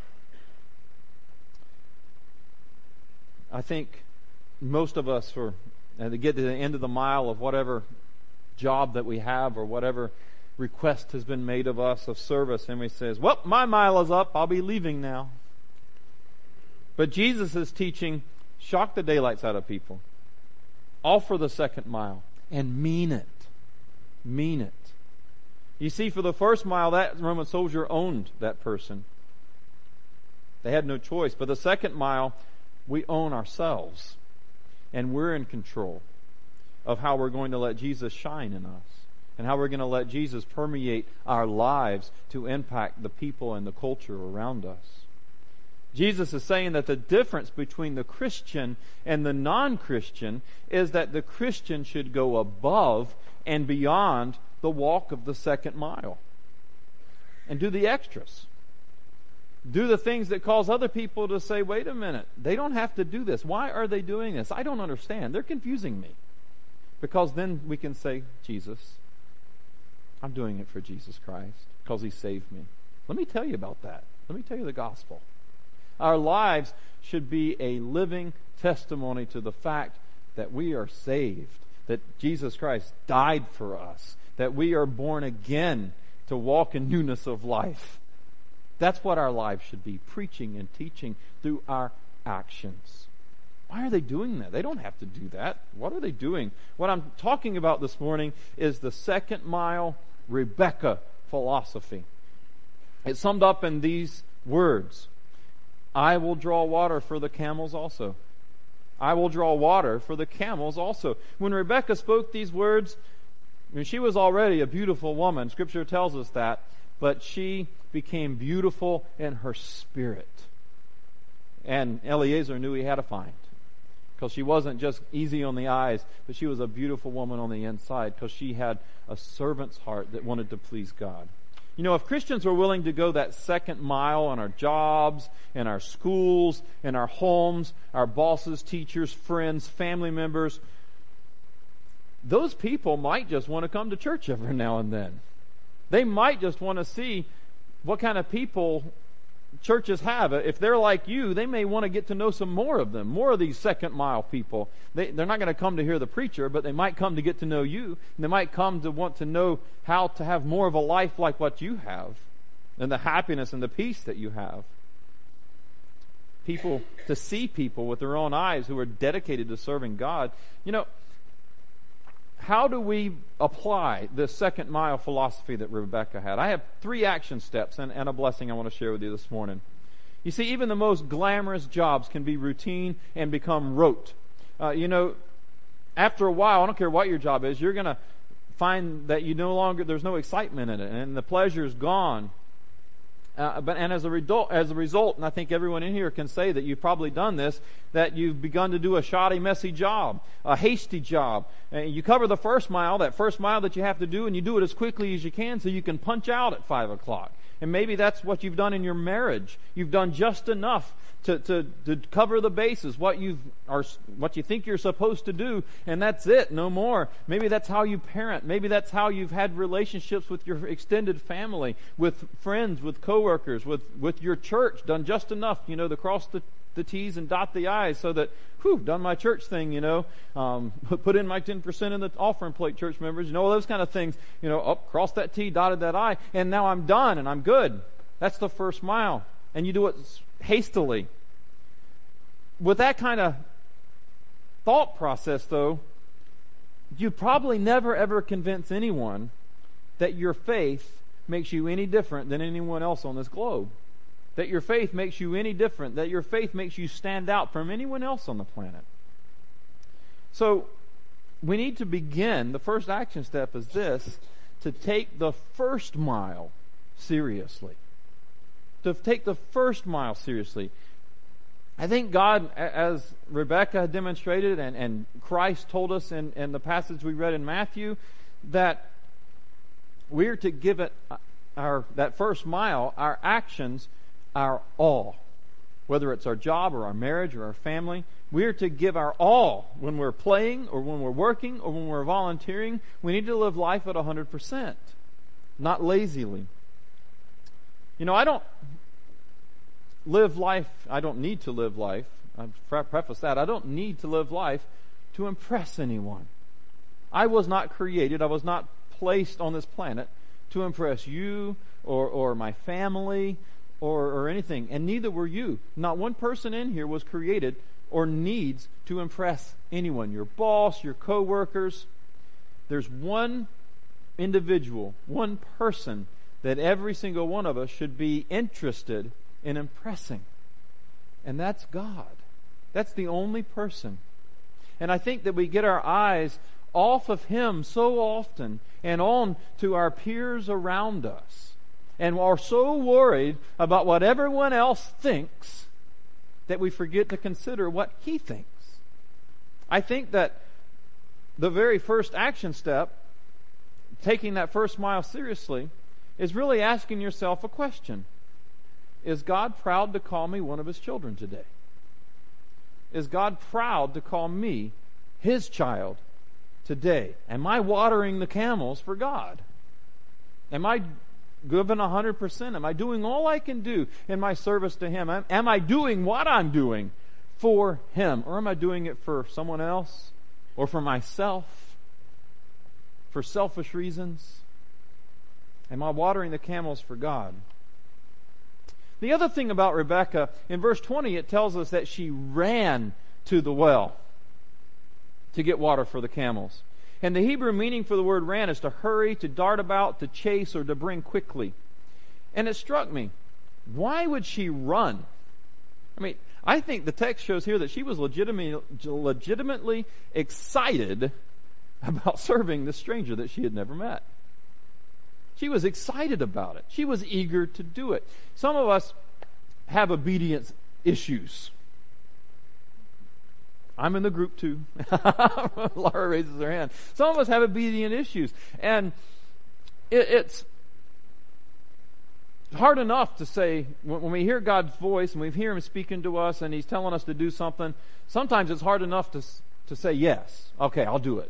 I think most of us, for uh, to get to the end of the mile of whatever job that we have or whatever request has been made of us of service, and we says, well, my mile is up, I'll be leaving now. But Jesus is teaching, shock the daylights out of people. Offer the second mile and mean it. Mean it. You see, for the first mile, that Roman soldier owned that person. They had no choice. But the second mile, we own ourselves. And we're in control of how we're going to let Jesus shine in us. And how we're going to let Jesus permeate our lives to impact the people and the culture around us. Jesus is saying that the difference between the Christian and the non-Christian is that the Christian should go above and beyond the walk of the second mile. And do the extras. Do the things that cause other people to say, wait a minute, they don't have to do this. Why are they doing this? I don't understand. They're confusing me. Because then we can say, Jesus, I'm doing it for Jesus Christ because He saved me. Let me tell you about that. Let me tell you the gospel. Our lives should be a living testimony to the fact that we are saved, that Jesus Christ died for us, that we are born again to walk in newness of life. That's what our lives should be, preaching and teaching through our actions. Why are they doing that? They don't have to do that. What are they doing? What I'm talking about this morning is the second mile Rebecca philosophy. It's summed up in these words: I will draw water for the camels also. I will draw water for the camels also. When Rebecca spoke these words, I mean, she was already a beautiful woman. Scripture tells us that. But she became beautiful in her spirit. And Eliezer knew he had a find. Because she wasn't just easy on the eyes, but she was a beautiful woman on the inside, because she had a servant's heart that wanted to please God. You know, if Christians were willing to go that second mile in our jobs, in our schools, in our homes, our bosses, teachers, friends, family members, those people might just want to come to church every now and then. They might just want to see what kind of people churches have. If they're like you, they may want to get to know some more of them, more of these second mile people. They, they're not going to come to hear the preacher, but they might come to get to know you. And they might come to want to know how to have more of a life like what you have, and the happiness and the peace that you have. People, to see people with their own eyes who are dedicated to serving God. You know, how do we apply this second mile philosophy that Rebecca had? I have three action steps and, and a blessing I want to share with you this morning. You see, even the most glamorous jobs can be routine and become rote. Uh, you know, after a while, I don't care what your job is, you're going to find that you no longer, there's no excitement in it, and the pleasure is gone. Uh, but and as a result, as a result, and I think everyone in here can say that you've probably done this, that you've begun to do a shoddy, messy job, a hasty job. And you cover the first mile, that first mile that you have to do, and you do it as quickly as you can so you can punch out at five o'clock. And maybe that's what you've done in your marriage. You've done just enough to, to, to cover the bases, what you are, what you think you're supposed to do, and that's it, no more. Maybe that's how you parent. Maybe that's how you've had relationships with your extended family, with friends, with coworkers, with, with your church. Done just enough, you know, to cross the, the T's and dot the I's so that, whew, done my church thing, you know, um, put in my ten percent in the offering plate, church members, you know, all those kind of things, you know, up, cross that T, dotted that I, and now I'm done and I'm good. That's the first mile. And you do it hastily. With that kind of thought process, though, you probably never ever convince anyone that your faith makes you any different than anyone else on this globe. That your faith makes you any different. That your faith makes you stand out from anyone else on the planet. So, we need to begin, the first action step is this, to take the first mile seriously. To take the first mile seriously. I think God, as Rebecca demonstrated and, and Christ told us in, in the passage we read in Matthew, that we're to give it our that first mile, our actions, our all. Whether it's our job or our marriage or our family, we're to give our all when we're playing or when we're working or when we're volunteering. We need to live life at one hundred percent, not lazily. You know, I don't live life, I don't need to live life, I preface that, I don't need to live life to impress anyone. I was not created, I was not placed on this planet to impress you or, or my family or, or anything, and neither were you. Not one person in here was created or needs to impress anyone. Your boss, your co-workers. There's one individual, one person that every single one of us should be interested in impressing. And that's God. That's the only person. And I think that we get our eyes off of Him so often and on to our peers around us. And are so worried about what everyone else thinks that we forget to consider what He thinks. I think that the very first action step, taking that first mile seriously, is really asking yourself a question. Is God proud to call me one of His children today? Is God proud to call me His child today? Am I watering the camels for God? Am I giving one hundred percent? Am I doing all I can do in my service to Him? Am, am I doing what I'm doing for Him? Or am I doing it for someone else? Or for myself? For selfish reasons? Am I watering the camels for God? The other thing about Rebekah, in verse twenty, it tells us that she ran to the well to get water for the camels. And the Hebrew meaning for the word ran is to hurry, to dart about, to chase, or to bring quickly. And it struck me, why would she run? I mean, I think the text shows here that she was legitimately, legitimately excited about serving this stranger that she had never met. She was excited about it. She was eager to do it. Some of us have obedience issues. I'm in the group too. Laura raises her hand. Some of us have obedient issues. And it, it's hard enough to say, when, when we hear God's voice and we hear Him speaking to us and He's telling us to do something, sometimes it's hard enough to, to say yes. Okay, I'll do it.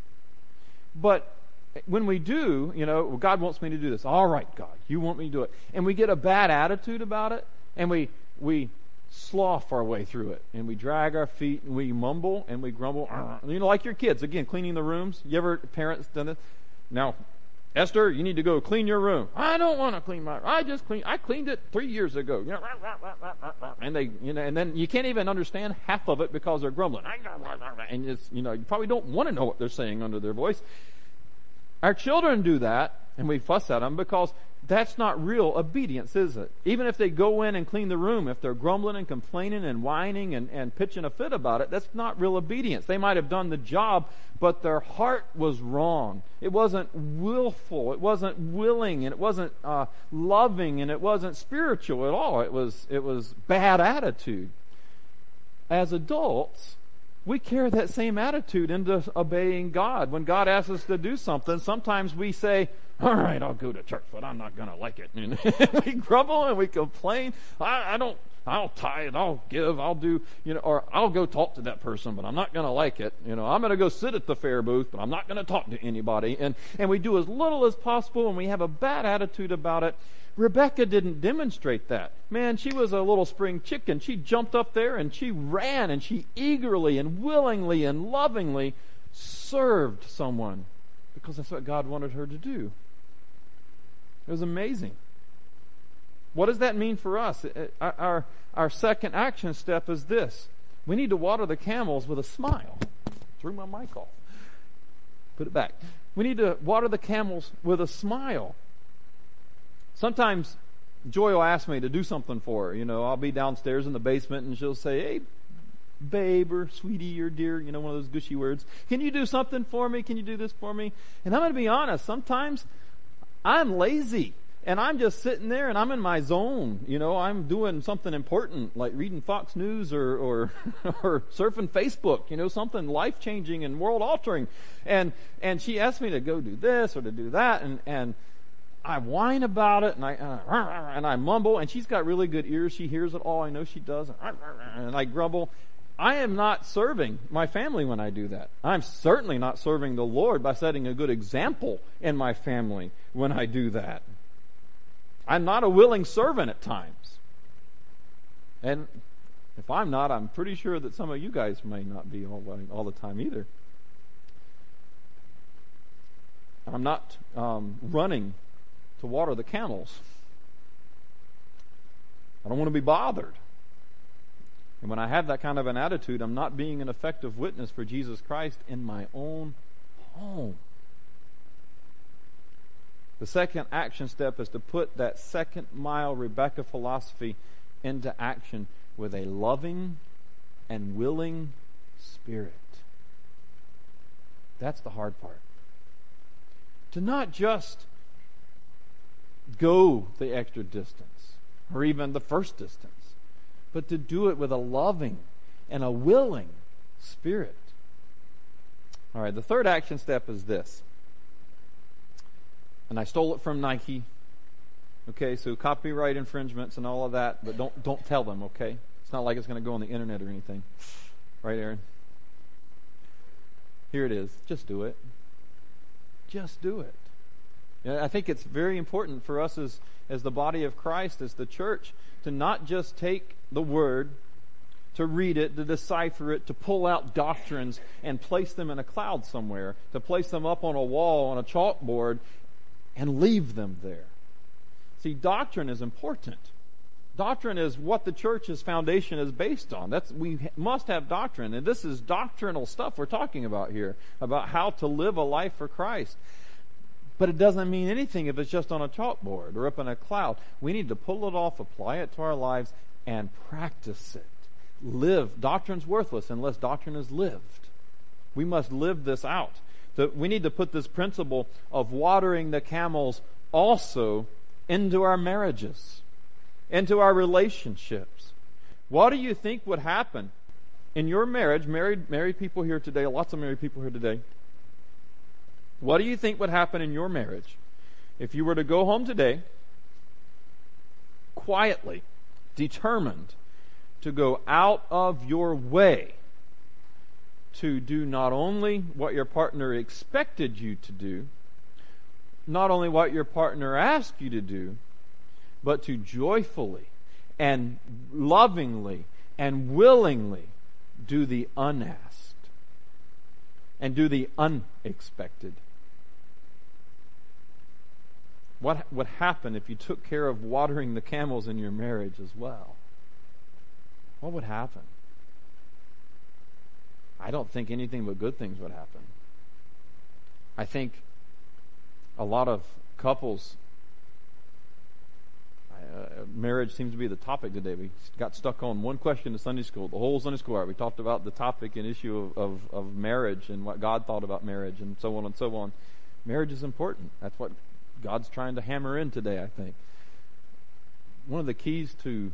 But when we do, you know, well, God wants me to do this. All right, God, you want me to do it. And we get a bad attitude about it, and we we slough our way through it, and we drag our feet, and we mumble, and we grumble. You know, like your kids, again, cleaning the rooms. You ever, parents, done this? Now, Esther, you need to go clean your room. I don't want to clean my, I just clean, I cleaned it three years ago. You know, and they, you know, and then you can't even understand half of it because they're grumbling. And it's, you know, you probably don't want to know what they're saying under their voice. Our children do that, and we fuss at them because that's not real obedience, is it? Even if they go in and clean the room, if they're grumbling and complaining and whining and, and pitching a fit about it, that's not real obedience. They might have done the job, but their heart was wrong. It wasn't willful. It wasn't willing, and it wasn't uh, loving, and it wasn't spiritual at all. It was it was bad attitude. As adults, we carry that same attitude into obeying God. When God asks us to do something, sometimes we say, all right, I'll go to church, but I'm not going to like it. And we grumble and we complain. I, I don't, I'll tithe, I'll give, I'll do, you know, or I'll go talk to that person, but I'm not going to like it. You know, I'm going to go sit at the fair booth, but I'm not going to talk to anybody. And, and we do as little as possible, and we have a bad attitude about it. Rebekah didn't demonstrate that. Man, she was a little spring chicken. She jumped up there and she ran and she eagerly and willingly and lovingly served someone because that's what God wanted her to do. It was amazing. What does that mean for us? Our, our second action step is this. We need to water the camels with a smile. Threw my mic off. Put it back. We need to water the camels with a smile. Sometimes Joy will ask me to do something for her. You know, I'll be downstairs in the basement and she'll say, hey, babe, or sweetie, or dear, you know, one of those gushy words. Can you do something for me? Can you do this for me? And I'm going to be honest, sometimes I'm lazy and I'm just sitting there and I'm in my zone. You know, I'm doing something important like reading Fox News or, or, or surfing Facebook, you know, something life-changing and world-altering. And, and she asked me to go do this or to do that, and, and I whine about it, and I uh, and I mumble, and she's got really good ears. She hears it all. I know she does. And I grumble. I am not serving my family when I do that. I'm certainly not serving the Lord by setting a good example in my family when I do that. I'm not a willing servant at times. And if I'm not, I'm pretty sure that some of you guys may not be all, all the time either. I'm not um, running to water the camels. I don't want to be bothered. And when I have that kind of an attitude, I'm not being an effective witness for Jesus Christ in my own home. The second action step is to put that second mile Rebekah philosophy into action with a loving and willing spirit. That's the hard part. To not just go the extra distance or even the first distance, but to do it with a loving and a willing spirit. All right, the third action step is this. And I stole it from Nike. Okay, so copyright infringements and all of that, but don't don't tell them, okay? It's not like it's going to go on the internet or anything. Right, Aaron? Here it is. Just do it. Just do it. I think it's very important for us as, as the body of Christ, as the church, to not just take the Word, to read it, to decipher it, to pull out doctrines and place them in a cloud somewhere, to place them up on a wall, on a chalkboard, and leave them there. See, doctrine is important. Doctrine is what the church's foundation is based on. That's we must have doctrine, and this is doctrinal stuff we're talking about here, about how to live a life for Christ. But it doesn't mean anything if it's just on a chalkboard or up in a cloud. We need to pull it off, apply it to our lives, and practice it. Live. Doctrine's worthless unless doctrine is lived. We must live this out. So we need to put this principle of watering the camels also into our marriages, into our relationships. What do you think would happen in your marriage? Married, married people here today, lots of married people here today. What do you think would happen in your marriage if you were to go home today quietly, determined to go out of your way to do not only what your partner expected you to do, not only what your partner asked you to do, but to joyfully and lovingly and willingly do the unasked and do the unexpected? What would happen if you took care of watering the camels in your marriage as well? What would happen? I don't think anything but good things would happen. I think a lot of couples, uh, marriage seems to be the topic today. We got stuck on one question in Sunday school, the whole Sunday school hour. We talked about the topic and issue of, of, of marriage and what God thought about marriage and so on and so on. Marriage is important. That's what God's trying to hammer in today, I think. One of the keys to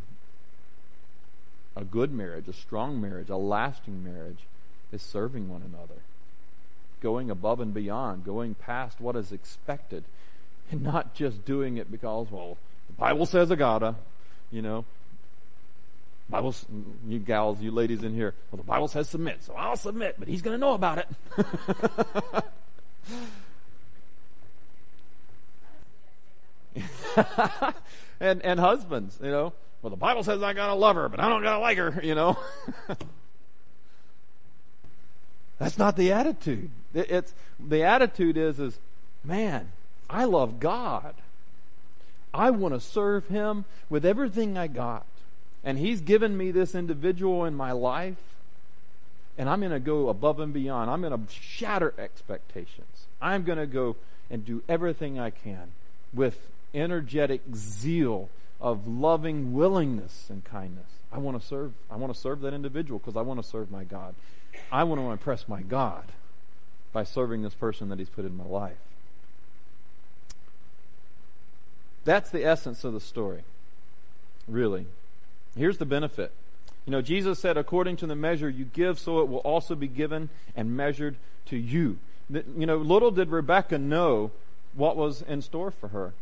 a good marriage, a strong marriage, a lasting marriage, is serving one another. Going above and beyond, going past what is expected, and not just doing it because, well, the Bible says I gotta, you know. Bible, you gals, you ladies in here, well, the Bible says submit, so I'll submit, but he's going to know about it. and and husbands, you know, well, the Bible says I gotta love her, but I don't gotta like her, you know. That's not the attitude. It, it's the attitude is is, man, I love God. I want to serve Him with everything I got, and He's given me this individual in my life, and I'm going to go above and beyond. I'm going to shatter expectations. I'm going to go and do everything I can with energetic zeal of loving willingness and kindness. I want to serve. I want to serve that individual because I want to serve my God. I want to impress my God by serving this person that He's put in my life. That's the essence of the story, really. Here's the benefit. You know, Jesus said, according to the measure you give, so it will also be given and measured to you. You know, little did Rebekah know what was in store for her.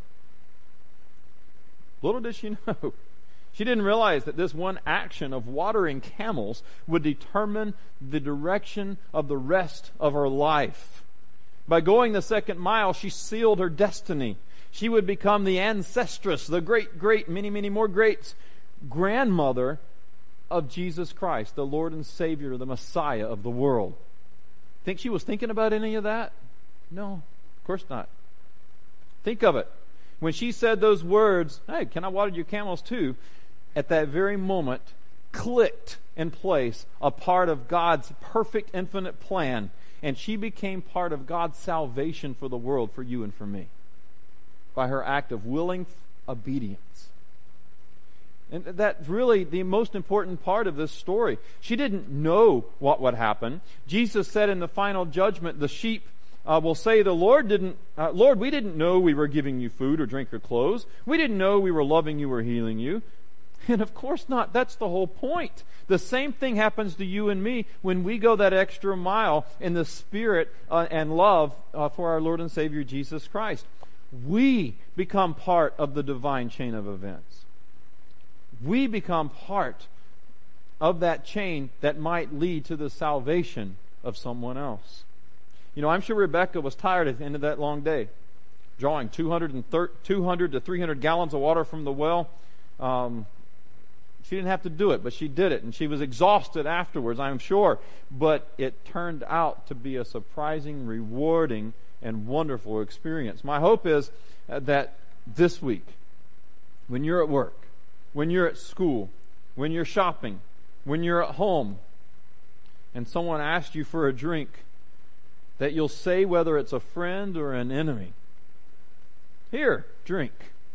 Little did she know. She didn't realize that this one action of watering camels would determine the direction of the rest of her life. By going the second mile, she sealed her destiny. She would become the ancestress, the great, great, many, many more greats, grandmother of Jesus Christ, the Lord and Savior, the Messiah of the world. Think she was thinking about any of that? No, of course not. Think of it. When she said those words, hey, can I water your camels too? At that very moment, clicked in place a part of God's perfect infinite plan, and she became part of God's salvation for the world, for you and for me, by her act of willing obedience. And that's really the most important part of this story. She didn't know what would happen. Jesus said in the final judgment, the sheep uh, will say, "The Lord didn't, uh, Lord, we didn't know we were giving you food or drink or clothes. We didn't know we were loving you or healing you." And of course not. That's the whole point. The same thing happens to you and me when we go that extra mile in the spirit uh, and love uh, for our Lord and Savior Jesus Christ. We become part of the divine chain of events. We become part of that chain that might lead to the salvation of someone else. You know, I'm sure Rebekah was tired at the end of that long day. drawing two hundred to three hundred gallons of water from the well. Um, she didn't have to do it, but she did it, and she was exhausted afterwards, I'm sure. But it turned out to be a surprising, rewarding, and wonderful experience. My hope is that this week, when you're at work, when you're at school, when you're shopping, when you're at home, and someone asks you for a drink, that you'll say, whether it's a friend or an enemy, "Here, drink.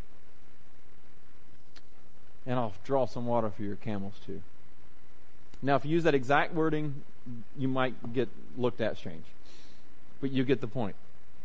And I'll draw some water for your camels too." Now, if you use that exact wording, you might get looked at strange. But you get the point.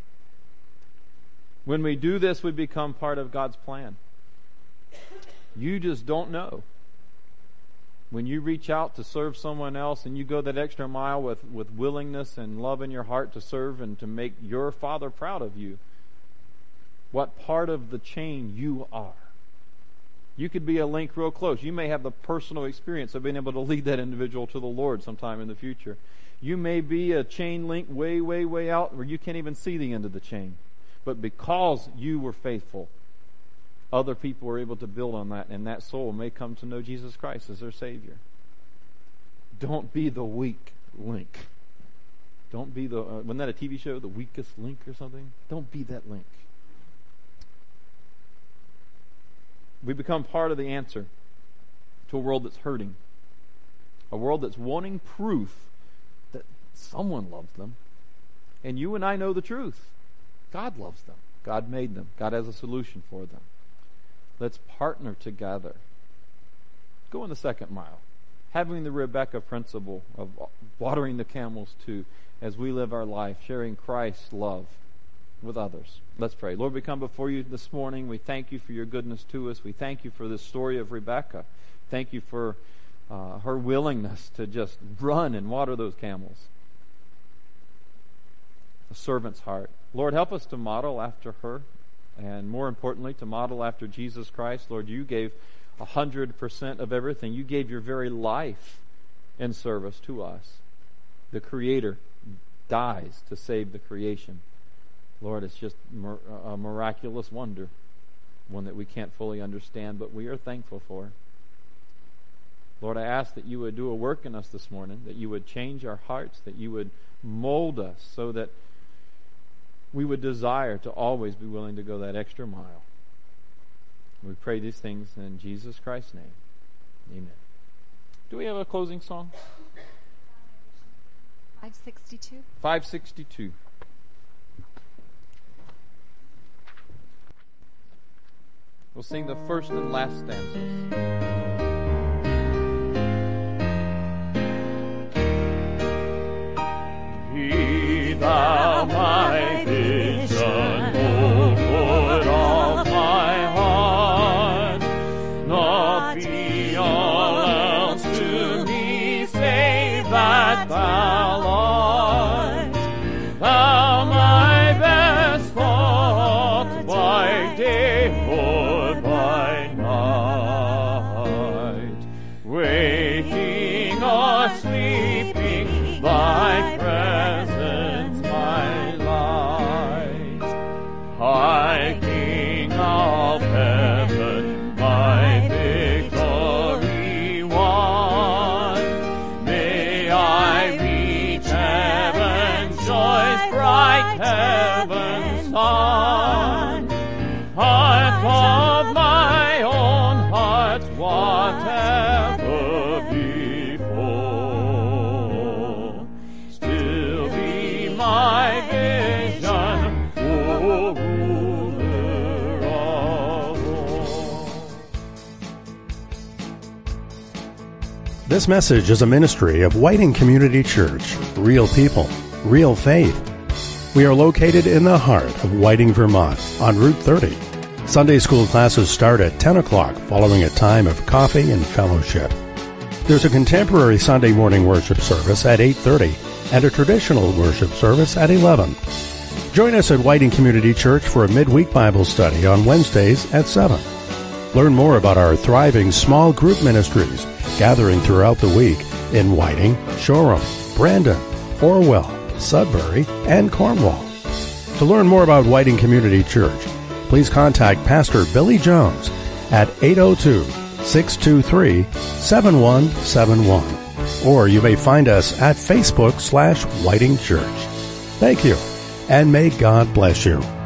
When we do this, we become part of God's plan. You just don't know. When you reach out to serve someone else and you go that extra mile with, with willingness and love in your heart to serve and to make your Father proud of you, what part of the chain you are. You could be a link real close. You may have the personal experience of being able to lead that individual to the Lord sometime in the future. You may be a chain link way, way, way out where you can't even see the end of the chain. But because you were faithful, other people were able to build on that, and that soul may come to know Jesus Christ as their Savior. Don't be the weak link. Don't be the, uh, wasn't that a T V show, The Weakest Link or something? Don't be that link. We become part of the answer to a world that's hurting. A world that's wanting proof that someone loves them. And you and I know the truth. God loves them. God made them. God has a solution for them. Let's partner together. Go in the second mile. Having the Rebecca principle of watering the camels too as we live our life, sharing Christ's love with others. Let's pray. Lord, we come before you this morning. We thank you for your goodness to us. We thank you for this story of Rebecca. Thank you for uh, her willingness to just run and water those camels. A servant's heart. Lord, help us to model after her, and more importantly, to model after Jesus Christ. Lord, you gave a hundred percent of everything. You gave your very life in service to us. The Creator dies to save the creation. Lord, it's just a miraculous wonder, one that we can't fully understand, but we are thankful for. Lord, I ask that you would do a work in us this morning, that you would change our hearts, that you would mold us so that we would desire to always be willing to go that extra mile. We pray these things in Jesus Christ's name. Amen. Do we have a closing song? five sixty-two. five sixty-two. We'll sing the first and last stanzas. Be thou my vision, O Lord of my heart, not be all else to me, save that thou art. Thou my best thought by day or by night, waking or sleeping, thy presence my light. High King of heaven, my victory won, may I reach heaven's joys, bright heaven's sun. Heart of my own heart, whatever before, still be my vision, O ruler of all. This message is a ministry of Whiting Community Church. Real people, real faith. We are located in the heart of Whiting, Vermont, on Route thirty. Sunday school classes start at ten o'clock following a time of coffee and fellowship. There's a contemporary Sunday morning worship service at eight thirty and a traditional worship service at eleven. Join us at Whiting Community Church for a midweek Bible study on Wednesdays at seven. Learn more about our thriving small group ministries gathering throughout the week in Whiting, Shoreham, Brandon, Orwell, Sudbury, and Cornwall. To learn more about Whiting Community Church, please contact Pastor Billy Jones at eight oh two, six two three, seven one seven one. Or you may find us at Facebook slash Whiting Church. Thank you, and may God bless you.